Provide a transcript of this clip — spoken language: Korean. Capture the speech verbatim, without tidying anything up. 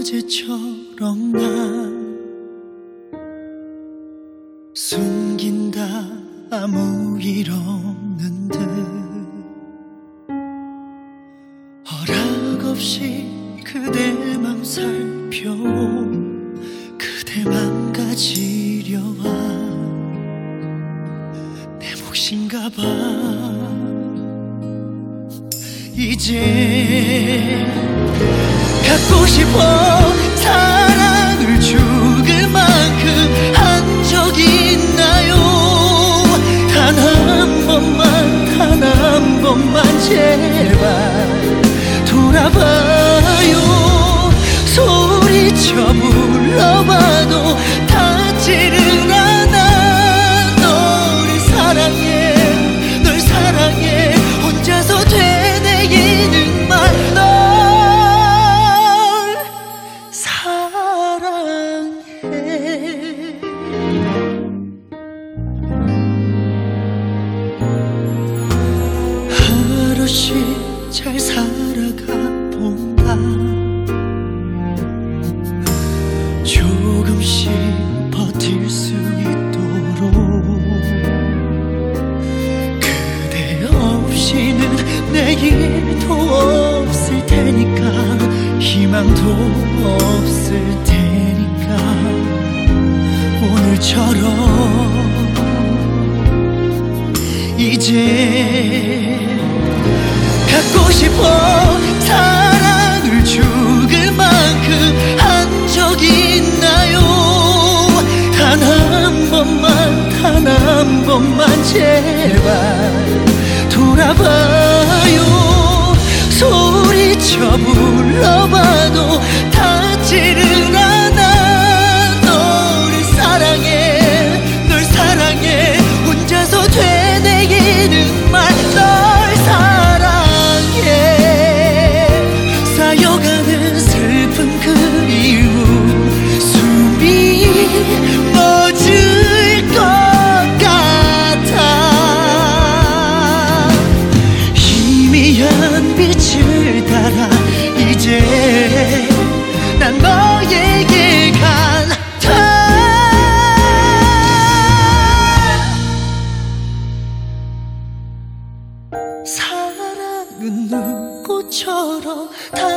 어제처럼 난 숨긴다 아무 일 없는 듯 허락 없이 그대 맘 살펴 그대 맘 가지려와 내 몫인가 봐. 이제 갖고 싶어 사랑을 죽을 만큼 한 적이 있나요? 단 한 번만 단 한 번만 제발 돌아봐요. 소리쳐 불러봐도 닿지를 않아. 너를 사랑해 널 사랑해 혼자서 되뇌이는 말 널 사랑해. 하루씩 잘 살아가 본다. 조금씩 버틸 수 있도록 그대 없이는 내일도 없을 테니까 희망도 없을 테니까 오늘처럼 이제 갖고 싶어 사랑을 죽을 만큼 한 적이 있나요? 단 한 번만 단 한 번만 제발 돌아봐요. 소리쳐 불러봐도 닿지를 않아. 너를 사랑해 널 사랑해 혼자서 되뇌이는 말 널 사랑해. 쌓여가는 슬픈 그리움 숨이 멎을 것 같아. 희미한 빛을 따라 이제 난 너에게 간다. 사랑은 눈꽃처럼 다